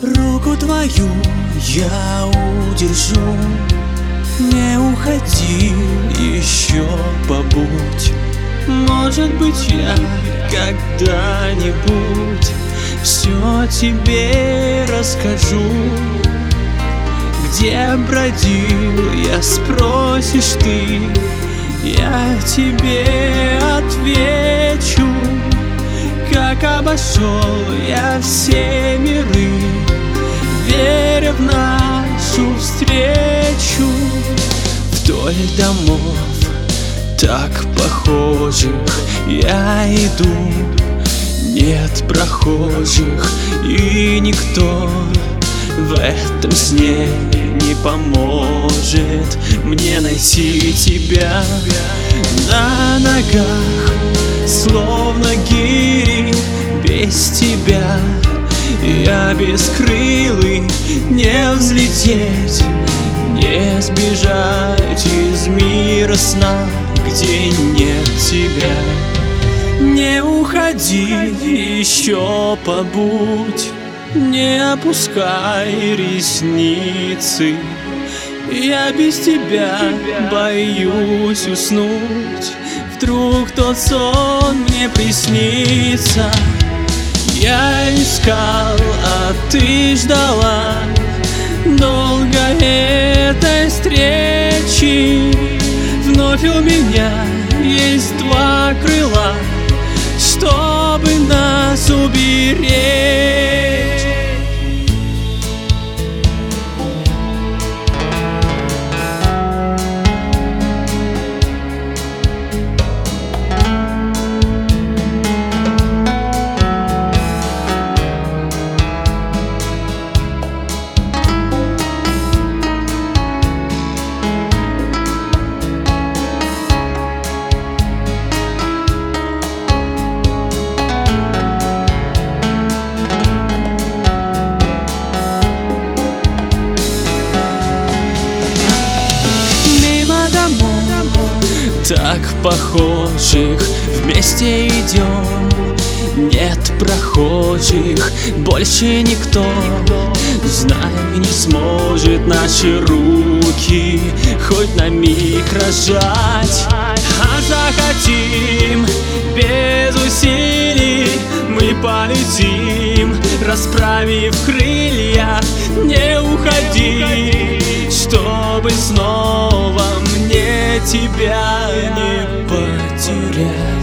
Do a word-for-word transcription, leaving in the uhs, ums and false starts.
Руку твою я удержу, не уходи, еще побудь. Может быть, я когда-нибудь все тебе расскажу. Где бродил я, спросишь ты, я тебе отвечу. Как обошел я все миры, веря в нашу встречу. Вдоль домов так похожих я иду, нет прохожих, и никто в этом сне не поможет мне найти тебя. На ногах словно гири, без тебя я бескрылый, не взлететь, не сбежать из мира сна, где нет тебя. Не уходи, еще побудь, не опускай ресницы. Я без тебя боюсь уснуть, вдруг тот сон мне приснится. Я искал, а ты ждала долго этой встречи. Вновь у меня есть два крыла, чтобы нас уберечь. Так похожих вместе идем, нет прохожих, больше никто. Знай, не сможет наши руки хоть на миг разжать. А захотим, без усилий мы полетим, расправив крылья. Не уходи, чтобы снова мне тебя не потерять.